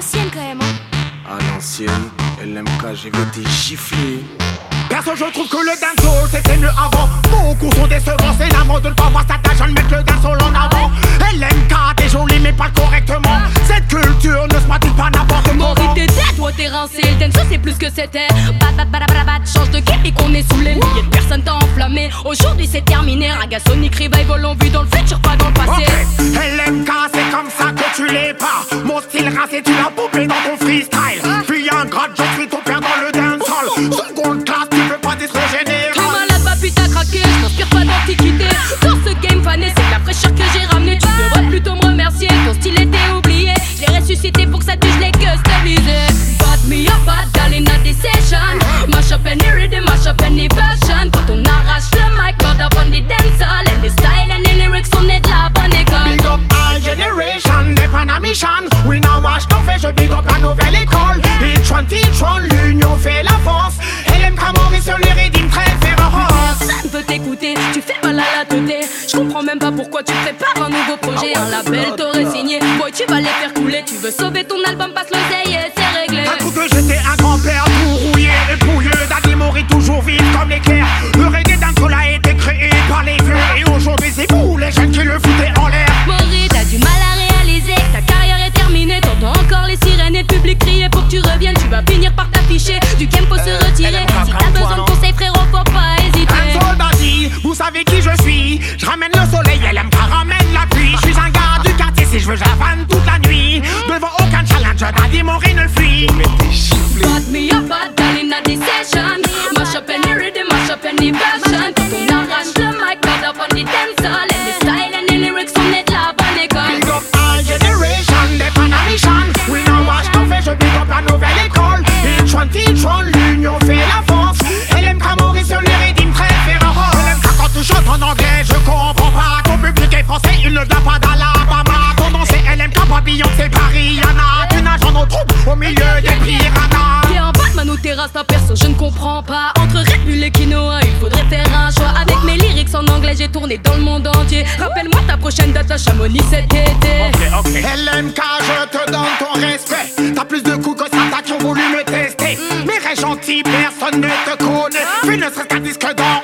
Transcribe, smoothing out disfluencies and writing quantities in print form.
l'ancienne quand même, hein. À l'ancienne, LMK, j'ai voté giflé. Perso, je trouve que le dancehall c'était mieux avant. Beaucoup sont décevants, c'est la mode de ne pas voir sa tâche, de mettre le dancehall en avant. LMK, t'es joli mais pas correctement. Cette culture ne se pratique pas n'importe comment. Maury t'es dead, toi t'es rincé. Le dancehall c'est plus que c'était. Bat, change de game et qu'on est sous les milliers de personnes t'as enflammé. Aujourd'hui c'est terminé, Raga Sonic Revival on vue dans le futur, pas dans le passé. LMK, c'est comme ça que tu l'es pas. Mon style rincé, tu l'as poupé dans ton freestyle. Puis un grade, je suis ton père dans le dancehall. Seconde classe, tu peux pas être général. T'es malade, bah putain craqué, je m'inspire pas d'antiquité. Dans ce game fané, c'est de la fraîcheur que j'ai ramené. Tu devrais plutôt me remercier, ton style était oublié. Je l'ai ressuscité pour que ça touche, je l'ai customisé. Bad me up, bad gal in a this session. Mash up any rhythm, mash up any version. Quand on arrache le mic, God up on the dancehall. And the style and the lyrics, on est de la bonne école. Big up our generation, des fans à mission. Oui, non, moi je t'en fais, je big up la nouvelle école. Each one, l'union fait la force. LMK Maury sur les rythmes très féroces. Personne peut t'écouter, tu fais mal à la teuté. Je comprends même pas pourquoi tu prépares un nouveau projet. Un label t'aurait signé, boy tu vas les faire couler. Tu veux sauver ton album, passe l'oseille et c'est réglé. T'as cru que j'étais un grand-père tout rouillé et pouilleux. Daddy Maury toujours vif comme l'éclair. Le reggae dancehall a été créé par les vieux. Et aujourd'hui c'est vous les jeunes qui le foutaient en l'air. Maury, t'as du mal à réaliser que ta carrière est terminée. T'entends encore les sirènes et le public crier pour que tu reviennes. Tu vas finir par t'afficher, du game faut se retirer. Si t'as besoin de conseils frérot, faut pas hésiter. Dancehall daddy, vous savez qui je suis. Je ramène le soleil, LMK ramène la pluie. Je suis un gars du quartier, si je veux j'avane toute la nuit. Devant aucun challenge, Daddy Maury ne fuit. Bad me up, bad gal in a this session. Mash up any rhythm, mash up any version. Quand on arrache le mic, God up on the dancehall. And the style and the lyrics, on est de la bonne école. Big up our generation, des fans à mission. Oui, non, moi je t'en fais, je big up la nouvelle école. Each one, l'union fait la force. LMK Maury sur les rythmes très féroces. LMK quand tu chantes en anglais, je comprends pas. Ton public est français, il ne vient pas d'Alabama. Ton nom c'est LMK, pas Beyoncé, Paris, Yana. Tu nages dans nos troupes au milieu des piranhas. T'es un Batman ou t'es Rasta, perso, je ne comprends pas. Entre Red Bull et quinoa, il faudrait faire un choix. Avec mes lyrics en anglais, j'ai tourné dans le monde entier. Rappelle-moi ta prochaine date à Chamonix cet été. Ok. LMK, je te donne ton respect. T'as plus de coups que ça, qui ont voulu me tester. Mais reste gentil, personne ne te connaît. Puis ne serait-ce qu'un disque d'or